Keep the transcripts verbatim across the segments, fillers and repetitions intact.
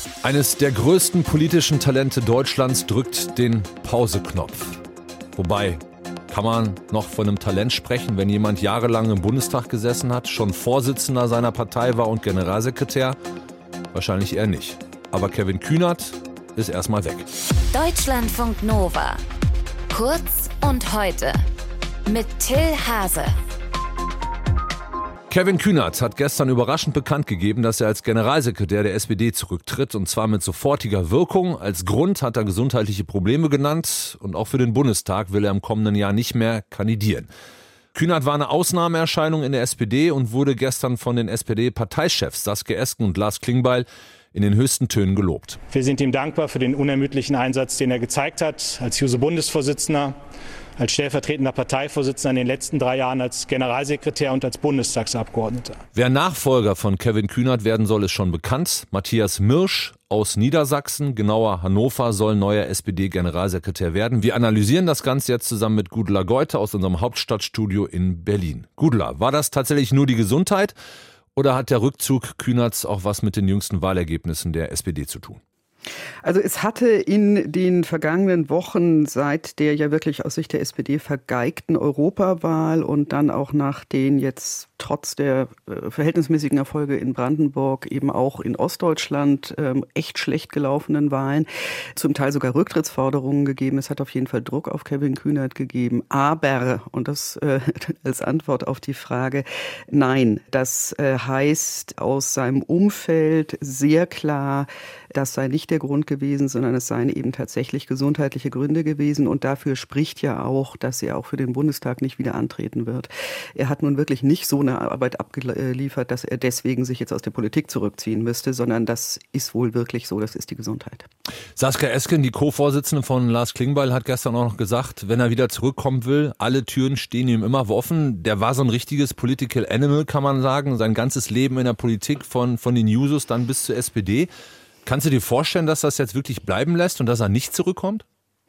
Eines der größten politischen Talente Deutschlands drückt den Pauseknopf. Wobei, kann man noch von einem Talent sprechen, wenn jemand jahrelang im Bundestag gesessen hat, schon Vorsitzender seiner Partei war und Generalsekretär? Wahrscheinlich eher nicht. Aber Kevin Kühnert ist erstmal weg. Deutschlandfunk Nova. Kurz und heute. Mit Till Hase. Kevin Kühnert hat gestern überraschend bekannt gegeben, dass er als Generalsekretär der S P D zurücktritt, und zwar mit sofortiger Wirkung. Als Grund hat er gesundheitliche Probleme genannt und auch für den Bundestag will er im kommenden Jahr nicht mehr kandidieren. Kühnert war eine Ausnahmeerscheinung in der S P D und wurde gestern von den S P D-Parteichefs Saskia Esken und Lars Klingbeil in den höchsten Tönen gelobt. Wir sind ihm dankbar für den unermüdlichen Einsatz, den er gezeigt hat als Juso-Bundesvorsitzender, als stellvertretender Parteivorsitzender in den letzten drei Jahren, als Generalsekretär und als Bundestagsabgeordneter. Wer Nachfolger von Kevin Kühnert werden soll, ist schon bekannt. Matthias Mirsch aus Niedersachsen, genauer Hannover, soll neuer S P D-Generalsekretär werden. Wir analysieren das Ganze jetzt zusammen mit Gudula Goite aus unserem Hauptstadtstudio in Berlin. Gudula, war das tatsächlich nur die Gesundheit oder hat der Rückzug Kühnerts auch was mit den jüngsten Wahlergebnissen der S P D zu tun? Also es hatte in den vergangenen Wochen seit der ja wirklich aus Sicht der S P D vergeigten Europawahl und dann auch nach den jetzt trotz der äh, verhältnismäßigen Erfolge in Brandenburg eben auch in Ostdeutschland ähm, echt schlecht gelaufenen Wahlen zum Teil sogar Rücktrittsforderungen gegeben. Es hat auf jeden Fall Druck auf Kevin Kühnert gegeben. Aber, und das äh, als Antwort auf die Frage, nein, das äh, heißt aus seinem Umfeld sehr klar, das sei nicht der Grund gewesen, sondern es seien eben tatsächlich gesundheitliche Gründe gewesen. Und dafür spricht ja auch, dass er auch für den Bundestag nicht wieder antreten wird. Er hat nun wirklich nicht so eine Arbeit abgeliefert, dass er deswegen sich jetzt aus der Politik zurückziehen müsste, sondern das ist wohl wirklich so, das ist die Gesundheit. Saskia Esken, die Co-Vorsitzende von Lars Klingbeil, hat gestern auch noch gesagt, wenn er wieder zurückkommen will, alle Türen stehen ihm immer offen. Der war so ein richtiges Political Animal, kann man sagen, sein ganzes Leben in der Politik, von, von den Jusos dann bis zur S P D. Kannst du dir vorstellen, dass das jetzt wirklich bleiben lässt und dass er nicht zurückkommt?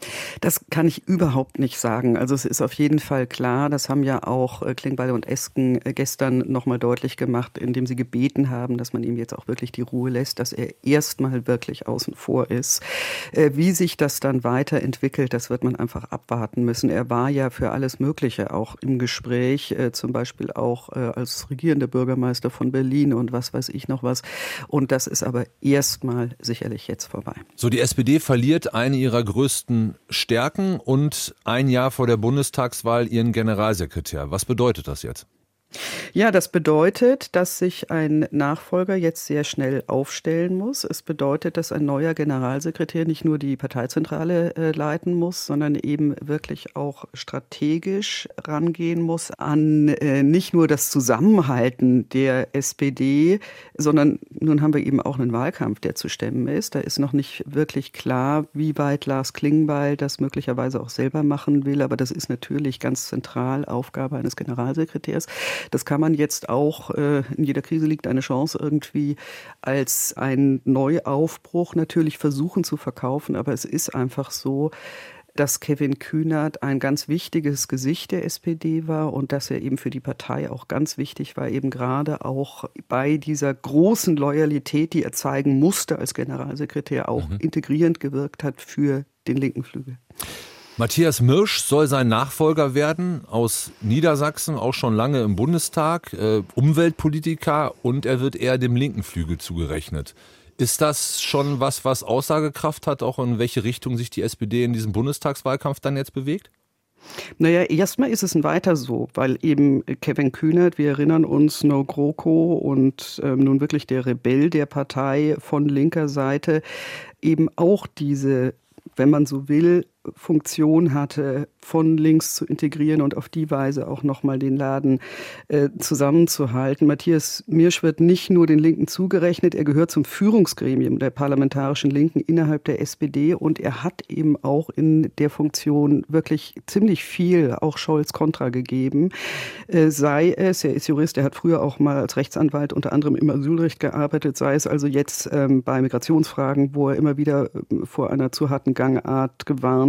Das kann ich überhaupt nicht sagen. Also es ist auf jeden Fall klar, das haben ja auch Klingbeil und Esken gestern nochmal deutlich gemacht, indem sie gebeten haben, dass man ihm jetzt auch wirklich die Ruhe lässt, dass er erstmal wirklich außen vor ist. Wie sich das dann weiterentwickelt, das wird man einfach abwarten müssen. Er war ja für alles Mögliche auch im Gespräch, zum Beispiel auch als regierender Bürgermeister von Berlin und was weiß ich noch was. Und das ist aber erstmal sicherlich jetzt vorbei. So, die S P D verliert eine ihrer größten Stärken und ein Jahr vor der Bundestagswahl ihren Generalsekretär. Was bedeutet das jetzt? Ja, das bedeutet, dass sich ein Nachfolger jetzt sehr schnell aufstellen muss. Es bedeutet, dass ein neuer Generalsekretär nicht nur die Parteizentrale äh, leiten muss, sondern eben wirklich auch strategisch rangehen muss an äh, nicht nur das Zusammenhalten der S P D, sondern nun haben wir eben auch einen Wahlkampf, der zu stemmen ist. Da ist noch nicht wirklich klar, wie weit Lars Klingbeil das möglicherweise auch selber machen will. Aber das ist natürlich ganz zentral Aufgabe eines Generalsekretärs. Das kann man jetzt auch, äh, in jeder Krise liegt eine Chance, irgendwie als einen Neuaufbruch natürlich versuchen zu verkaufen. Aber es ist einfach so, dass Kevin Kühnert ein ganz wichtiges Gesicht der S P D war und dass er eben für die Partei auch ganz wichtig war, eben gerade auch bei dieser großen Loyalität, die er zeigen musste als Generalsekretär, auch mhm. integrierend gewirkt hat für den linken Flügel. Matthias Mirsch soll sein Nachfolger werden, aus Niedersachsen, auch schon lange im Bundestag, äh, Umweltpolitiker, und er wird eher dem linken Flügel zugerechnet. Ist das schon was, was Aussagekraft hat, auch in welche Richtung sich die S P D in diesem Bundestagswahlkampf dann jetzt bewegt? Naja, erstmal ist es ein weiter so, weil eben Kevin Kühnert, wir erinnern uns, No GroKo und ähm, nun wirklich der Rebell der Partei von linker Seite, eben auch diese, wenn man so will, Funktion hatte, von links zu integrieren und auf die Weise auch nochmal den Laden äh, zusammenzuhalten. Matthias Mirsch wird nicht nur den Linken zugerechnet, er gehört zum Führungsgremium der parlamentarischen Linken innerhalb der S P D und er hat eben auch in der Funktion wirklich ziemlich viel, auch Scholz kontra gegeben. Äh, sei es, er ist Jurist, er hat früher auch mal als Rechtsanwalt unter anderem im Asylrecht gearbeitet, sei es also jetzt ähm, bei Migrationsfragen, wo er immer wieder äh, vor einer zu harten Gangart gewarnt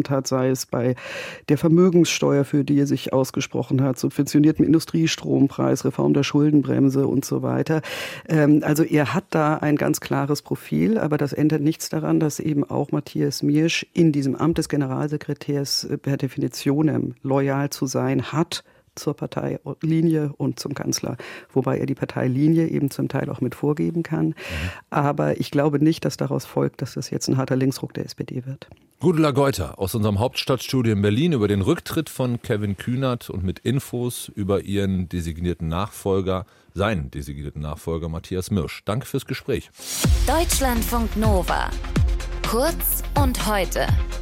genannt hat, sei es bei der Vermögenssteuer, für die er sich ausgesprochen hat, subventionierten Industriestrompreis, Reform der Schuldenbremse und so weiter. Also er hat da ein ganz klares Profil, aber das ändert nichts daran, dass eben auch Matthias Miersch in diesem Amt des Generalsekretärs per Definition loyal zu sein hat zur Parteilinie und zum Kanzler, wobei er die Parteilinie eben zum Teil auch mit vorgeben kann. Mhm. Aber ich glaube nicht, dass daraus folgt, dass das jetzt ein harter Linksruck der S P D wird. Gudula Geuter aus unserem Hauptstadtstudio in Berlin über den Rücktritt von Kevin Kühnert und mit Infos über ihren designierten Nachfolger, seinen designierten Nachfolger Matthias Miersch. Danke fürs Gespräch. Deutschlandfunk Nova. Kurz und heute.